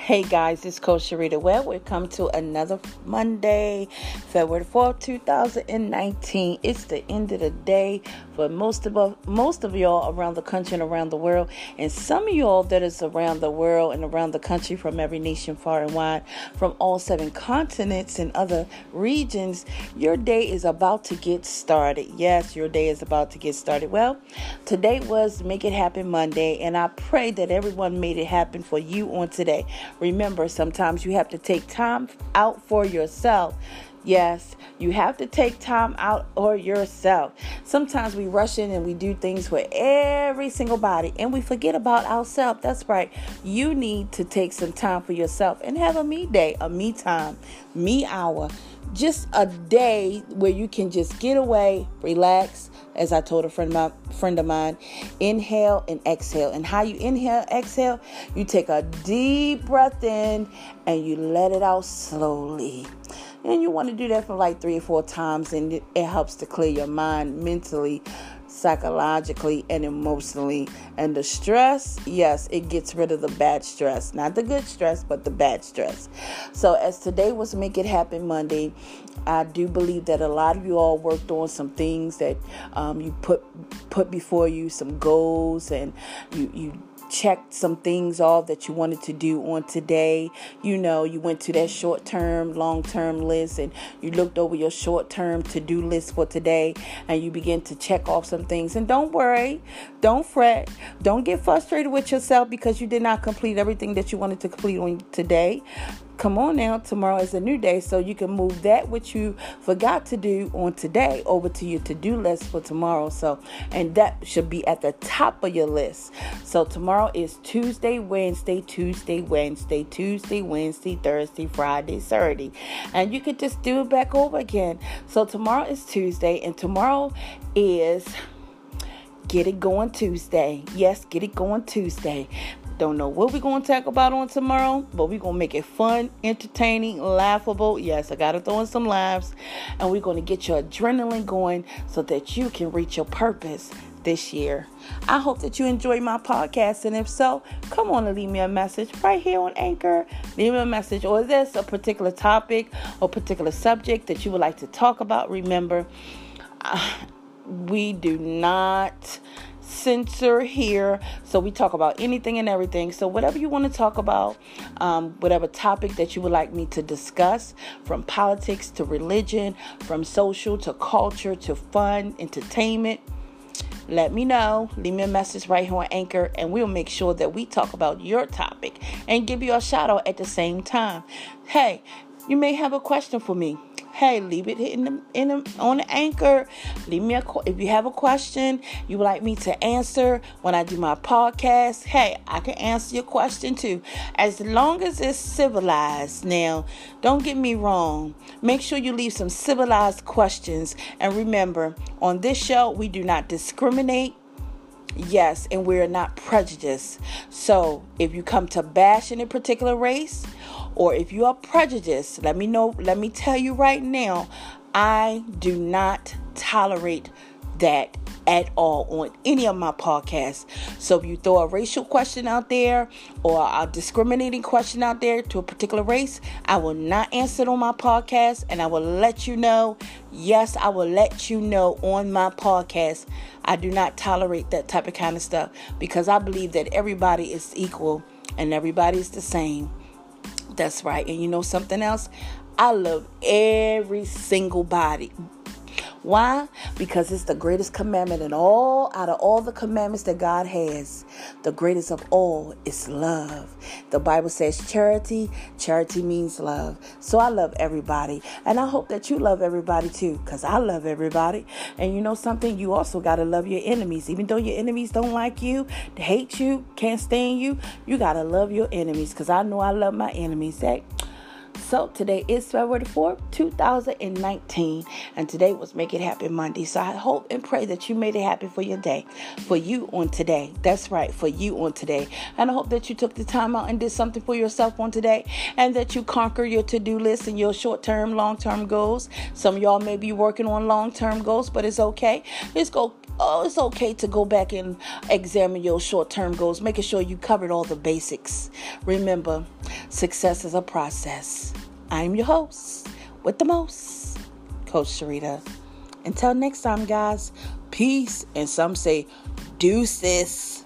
Hey guys, it's Coach Sharita Webb. We've come to another Monday, February 4th, 2019. It's the end of the day for most of y'all around the country and around the world. And some of y'all that is around the world and around the country from every nation far and wide, from all 7 continents and other regions, your day is about to get started. Yes, your day is about to get started. Well, today was Make It Happen Monday, and I pray that everyone made it happen for you on today. Remember, sometimes you have to take time out for yourself. Yes, you have to take time out for yourself. Sometimes we rush in and we do things for every single body and we forget about ourselves. That's right. You need to take some time for yourself and have a me day, a me time, me hour. Just a day where you can just get away, relax. As I told a friend of mine, inhale and exhale. And how you inhale, exhale, you take a deep breath in and you let it out slowly. And you want to do that for like 3 or 4 times, and it helps to clear your mind mentally, psychologically, and emotionally. And the stress, yes, it gets rid of the bad stress. Not the good stress, but the bad stress. So as today was Make It Happen Monday, I do believe that a lot of you all worked on some things that you put before you, some goals, and you checked some things off that you wanted to do on today. You know, you went to that short-term, long-term list and you looked over your short-term to-do list for today and you begin to check off some things. And don't worry, don't fret, don't get frustrated with yourself because you did not complete everything that you wanted to complete on today. Come on now, tomorrow is a new day, so you can move that which you forgot to do on today over to your to-do list for tomorrow. And that should be at the top of your list. So tomorrow is Tuesday, Wednesday, Thursday, Friday, Saturday. And you could just do it back over again. So tomorrow is Tuesday, and tomorrow is Get It Going Tuesday. Yes, Get It Going Tuesday. Don't know what we're going to talk about on tomorrow, but we're going to make it fun, entertaining, laughable. Yes, I got to throw in some laughs. And we're going to get your adrenaline going so that you can reach your purpose this year. I hope that you enjoy my podcast. And if so, come on and leave me a message right here on Anchor. Leave me a message. Or is there a particular topic or particular subject that you would like to talk about? Remember, we do not censor here, so we talk about anything and everything. So whatever you want to talk about, whatever topic that you would like me to discuss, from politics to religion, from social to culture to fun, entertainment, let me know. Leave me a message right here on Anchor, and we'll make sure that we talk about your topic and give you a shout out at the same time. Hey, you may have a question for me. Hey, leave it on the Anchor. Leave me if you have a question you would like me to answer when I do my podcast. Hey, I can answer your question too, as long as it's civilized. Now, don't get me wrong. Make sure you leave some civilized questions. And remember, on this show, we do not discriminate. Yes, and we're not prejudiced. So if you come to bash any particular race, or if you are prejudiced, let me know. Let me tell you right now, I do not tolerate that at all on any of my podcasts. So if you throw a racial question out there or a discriminating question out there to a particular race, I will not answer it on my podcast, and I will let you know. Yes, I will let you know on my podcast. I do not tolerate that type of kind of stuff because I believe that everybody is equal and everybody is the same. That's right. And you know something else? I love every single body. Why? Because it's the greatest commandment out of all the commandments that God has. The greatest of all is love. The Bible says charity means love. So I love everybody. And I hope that you love everybody too, because I love everybody. And you know something? You also got to love your enemies. Even though your enemies don't like you, hate you, can't stand you, you got to love your enemies, because I know I love my enemies. So today is February 4th, 2019, and today was Make It Happen Monday. So I hope and pray that you made it happen for your day, for you on today. That's right, for you on today. And I hope that you took the time out and did something for yourself on today, and that you conquer your to-do list and your short-term, long-term goals. Some of y'all may be working on long-term goals, but it's okay. It's okay to go back and examine your short-term goals, making sure you covered all the basics. Remember, success is a process. I'm your host with the most, Coach Sharita. Until next time, guys, peace, and some say deuces.